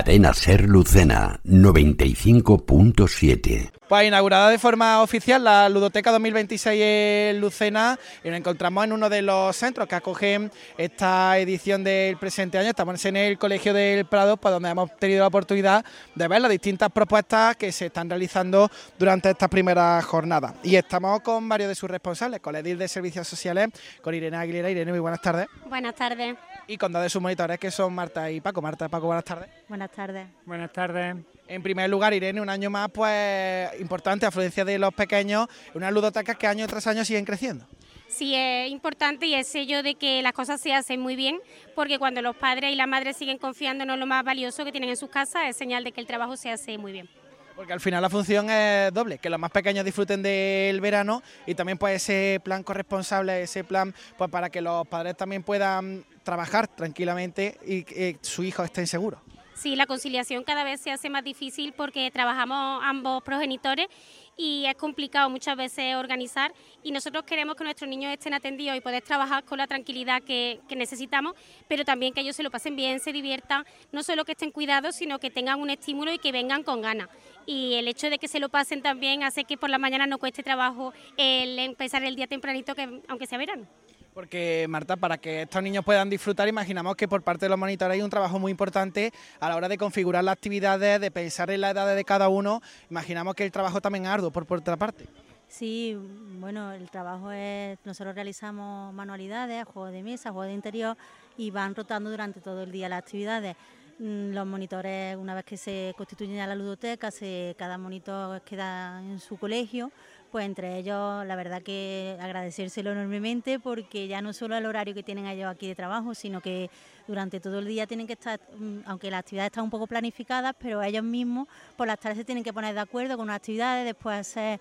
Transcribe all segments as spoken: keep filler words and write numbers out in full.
Cadena Ser Lucena, noventa y cinco punto siete. Pues inaugurada de forma oficial la Ludoteca dos mil veintiséis en Lucena, y nos encontramos en uno de los centros que acogen esta edición del presente año. Estamos en el Colegio del Prado, para donde hemos tenido la oportunidad de ver las distintas propuestas que se están realizando durante estas primeras jornadas. Y estamos con varios de sus responsables, con el edil de Servicios Sociales, con Irene Aguilera. Irene, muy buenas tardes. Buenas tardes. Y con dos de sus monitores, que son Marta y Paco. Marta, Paco, buenas tardes. Buenas tardes. Buenas tardes. En primer lugar, Irene, un año más, pues importante, afluencia de los pequeños, unas ludotecas que año tras año siguen creciendo. Sí, es importante y es sello de que las cosas se hacen muy bien, porque cuando los padres y las madres siguen confiando en lo más valioso que tienen en sus casas, es señal de que el trabajo se hace muy bien. Porque al final la función es doble, que los más pequeños disfruten del verano y también pues ese plan corresponsable, ese plan pues para que los padres también puedan trabajar tranquilamente y que sus hijos estén seguros. Sí, la conciliación cada vez se hace más difícil porque trabajamos ambos progenitores y es complicado muchas veces organizar, y nosotros queremos que nuestros niños estén atendidos y poder trabajar con la tranquilidad que, que necesitamos, pero también que ellos se lo pasen bien, se diviertan, no solo que estén cuidados, sino que tengan un estímulo y que vengan con ganas. Y el hecho de que se lo pasen también hace que por la mañana no cueste trabajo el empezar el día tempranito, que aunque sea verano. Porque, Marta, para que estos niños puedan disfrutar, imaginamos que por parte de los monitores hay un trabajo muy importante a la hora de configurar las actividades, de pensar en las edades de cada uno. Imaginamos que el trabajo también es arduo, por, por otra parte. Sí, bueno, el trabajo es, nosotros realizamos manualidades, juegos de mesa, juegos de interior, y van rotando durante todo el día las actividades. Los monitores, una vez que se constituyen ya la ludoteca, se, cada monitor queda en su colegio, pues entre ellos la verdad que agradecérselo enormemente, porque ya no solo el horario que tienen ellos aquí de trabajo, sino que durante todo el día tienen que estar, aunque las actividades están un poco planificadas, pero ellos mismos por las tardes se tienen que poner de acuerdo con las actividades, después hacer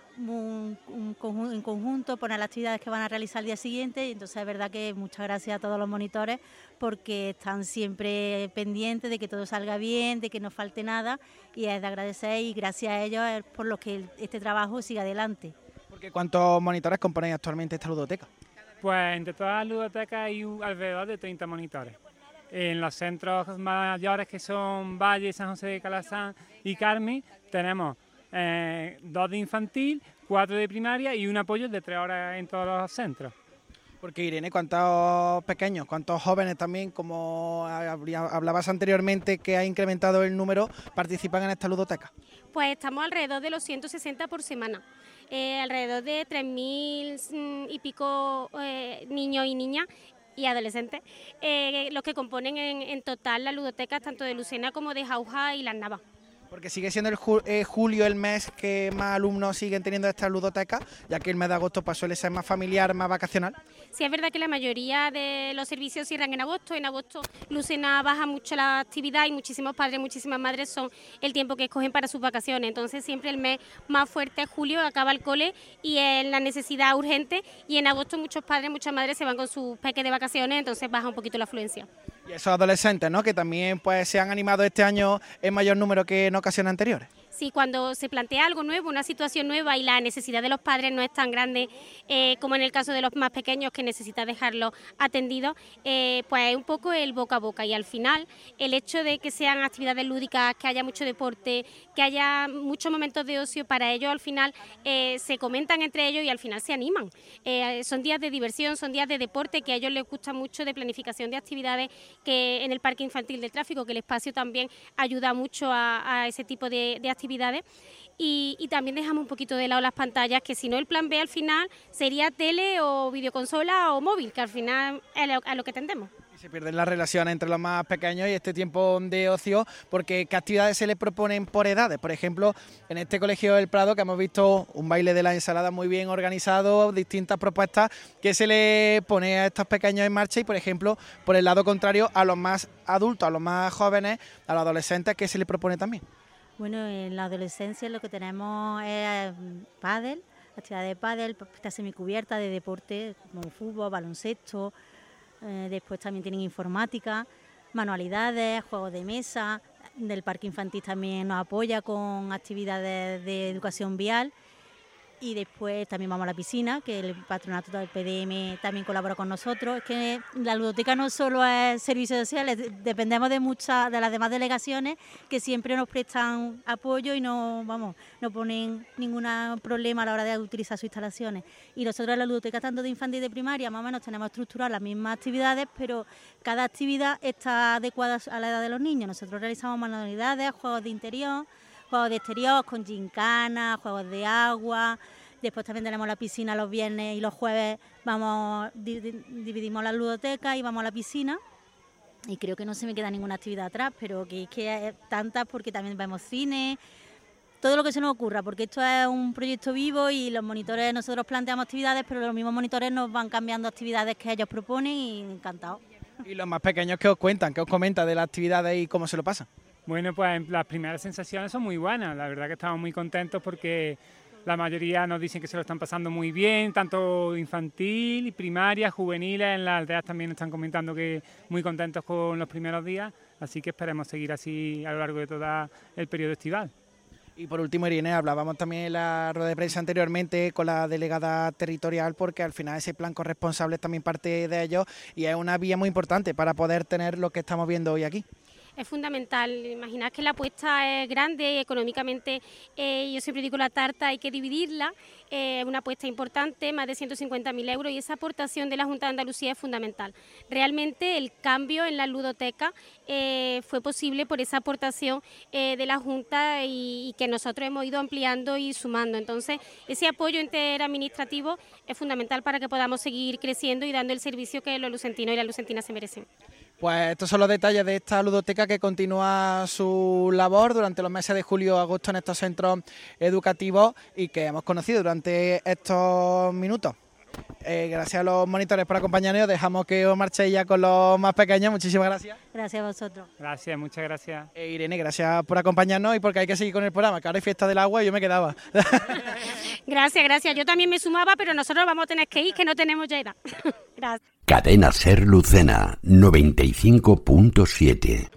Un, un conjunto, en conjunto, poner las actividades que van a realizar el día siguiente. Y entonces es verdad que muchas gracias a todos los monitores, porque están siempre pendientes de que todo salga bien, de que no falte nada, y es de agradecer, y gracias a ellos es por lo que este trabajo siga adelante. Porque ¿cuántos monitores componen actualmente esta ludoteca? Pues entre todas las ludotecas hay un, alrededor de treinta monitores. En los centros mayores, que son Valle, San José de Calazán y Carmen, tenemos Eh, dos de infantil, cuatro de primaria y un apoyo de tres horas en todos los centros. Porque, Irene, ¿cuántos pequeños, cuántos jóvenes también, como hablabas anteriormente, que ha incrementado el número, participan en esta ludoteca? Pues estamos alrededor de los ciento sesenta por semana, eh, alrededor de tres mil y pico eh, niños y niñas y adolescentes, eh, los que componen en, en total la ludoteca, tanto de Lucena como de Jauja y Las Navas. Porque sigue siendo el ju eh, julio el mes que más alumnos siguen teniendo esta ludoteca, ya que el mes de agosto pues, suele ser más familiar, más vacacional. Sí, es verdad que la mayoría de los servicios cierran en agosto. En agosto Lucena baja mucho la actividad y muchísimos padres, muchísimas madres son el tiempo que escogen para sus vacaciones. Entonces siempre el mes más fuerte es julio, acaba el cole y es la necesidad urgente, y en agosto muchos padres, muchas madres se van con sus peques de vacaciones, entonces baja un poquito la afluencia. Y esos adolescentes, ¿no?, que también pues se han animado este año en mayor número que en ocasiones anteriores. Sí, cuando se plantea algo nuevo, una situación nueva, y la necesidad de los padres no es tan grande eh, como en el caso de los más pequeños, que necesita dejarlos atendidos, eh, pues es un poco el boca a boca, y al final el hecho de que sean actividades lúdicas, que haya mucho deporte, que haya muchos momentos de ocio, para ellos al final eh, se comentan entre ellos y al final se animan. Eh, son días de diversión, son días de deporte, que a ellos les gusta mucho, de planificación de actividades, que en el Parque Infantil del Tráfico, que el espacio también ayuda mucho a, a ese tipo de, de actividades. Y, y también dejamos un poquito de lado las pantallas, que si no el plan B al final sería tele o videoconsola o móvil, que al final es a lo, a lo que tendemos. Y se pierden las relaciones entre los más pequeños y este tiempo de ocio, porque ¿qué actividades se les proponen por edades? Por ejemplo, en este Colegio del Prado, que hemos visto un baile de la ensalada muy bien organizado, distintas propuestas que se le pone a estos pequeños en marcha, y por ejemplo, por el lado contrario, a los más adultos, a los más jóvenes, a los adolescentes, ¿qué se les propone también? Bueno, en la adolescencia lo que tenemos es pádel, actividad de pádel, pista semicubierta de deporte como fútbol, baloncesto, eh, después también tienen informática, manualidades, juegos de mesa. Del Parque Infantil también nos apoya con actividades de educación vial, Y después también vamos a la piscina, que el patronato del P D M también colabora con nosotros. Es que la ludoteca no solo es servicios sociales, dependemos de muchas de las demás delegaciones que siempre nos prestan apoyo y no, vamos, no ponen ningún problema a la hora de utilizar sus instalaciones. Y nosotros en la ludoteca, tanto de infantil y de primaria, más o menos tenemos estructuradas las mismas actividades, pero cada actividad está adecuada a la edad de los niños. Nosotros realizamos manualidades, juegos de interior, juegos de exterior con gincana, juegos de agua. Después también tenemos la piscina los viernes y los jueves vamos dividimos la ludoteca y vamos a la piscina. Y creo que no se me queda ninguna actividad atrás, pero que es que hay tantas porque también vemos cine, todo lo que se nos ocurra, porque esto es un proyecto vivo y los monitores, nosotros planteamos actividades, pero los mismos monitores nos van cambiando actividades que ellos proponen y encantados. ¿Y los más pequeños qué os cuentan, qué os comentan de las actividades y cómo se lo pasan? Bueno, pues las primeras sensaciones son muy buenas, la verdad que estamos muy contentos porque la mayoría nos dicen que se lo están pasando muy bien, tanto infantil, primaria, juveniles, en las aldeas también están comentando que muy contentos con los primeros días, así que esperemos seguir así a lo largo de todo el periodo estival. Y por último, Irene, hablábamos también en la rueda de prensa anteriormente con la delegada territorial, porque al final ese plan corresponsable es también parte de ello y es una vía muy importante para poder tener lo que estamos viendo hoy aquí. Es fundamental. Imaginad que la apuesta es grande económicamente, eh, yo siempre digo la tarta hay que dividirla, es eh, una apuesta importante, más de ciento cincuenta mil euros, y esa aportación de la Junta de Andalucía es fundamental. Realmente el cambio en la ludoteca eh, fue posible por esa aportación eh, de la Junta y, y que nosotros hemos ido ampliando y sumando. Entonces, ese apoyo interadministrativo es fundamental para que podamos seguir creciendo y dando el servicio que los lucentinos y las lucentinas se merecen. Pues estos son los detalles de esta ludoteca que continúa su labor durante los meses de julio y agosto en estos centros educativos y que hemos conocido durante estos minutos. Eh, gracias a los monitores por acompañarnos, dejamos que os marchéis ya con los más pequeños. Muchísimas gracias. Gracias a vosotros. Gracias, muchas gracias. Eh, Irene, gracias por acompañarnos y porque hay que seguir con el programa, que ahora hay fiesta del agua y yo me quedaba. Gracias, gracias. Yo también me sumaba, pero nosotros vamos a tener que ir, que no tenemos ya edad. Gracias. Cadena Ser Lucena noventa y cinco punto siete.